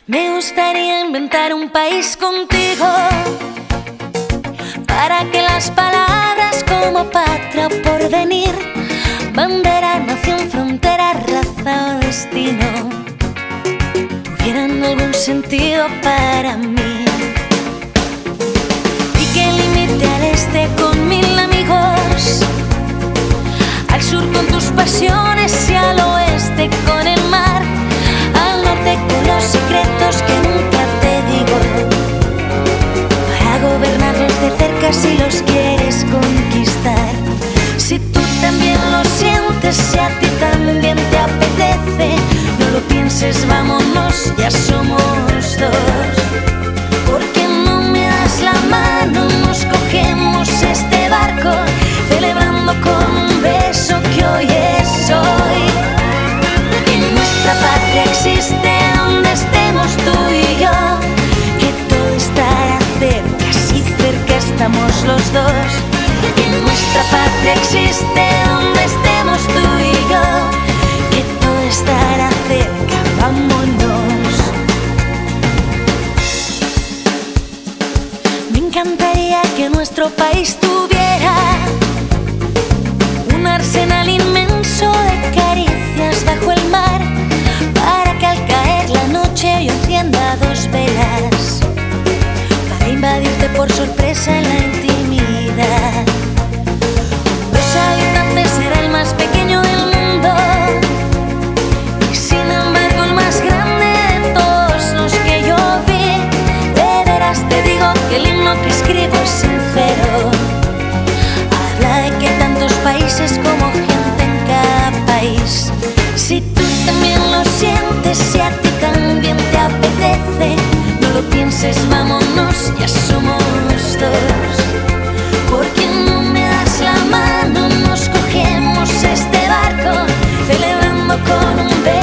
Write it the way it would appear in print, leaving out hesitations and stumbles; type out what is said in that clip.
Me gustaría inventar un país contigo, para que las palabras como patria o porvenir, bandera, nación, frontera, raza o destino tuvieran algún sentido para mí. Y que limite al este con 1000 amigos, al sur con tus pasiones y al oeste con el mar, al norte con los secretos que nunca te digo, para gobernarlos de cerca si los quieres conquistar. Si tú también lo sientes, si a ti también te apetece, no lo pienses, vámonos, ya somos dos. ¿Por qué no me das la mano? Nos cogemos este barco, celebrando con un beso que hoy es hoy. En nuestra patria existe donde estemos tú y yo, que todo estará cerca, si cerca estamos los dos. En nuestra patria existe donde estemos tú y yo, que todo estará cerca, vámonos. Me encantaría que nuestro país tuviera un arsenal inmenso de caricias bajo el mar, para que al caer la noche yo encienda 2 velas, para invadirte por sorpresa en la intimidad. Los habitantes será el más pequeño del mundo, y sin embargo el más grande de todos los que yo vi. De veras te digo que el himno que escribo es sincero, habla de que tantos países como gente en cada país. Si tú también lo sientes, si a ti también te apetece, no lo pienses, vámonos, ya somos dos. ¿Por qué no me das la mano? Nos cogemos este barco, celebrando con un beso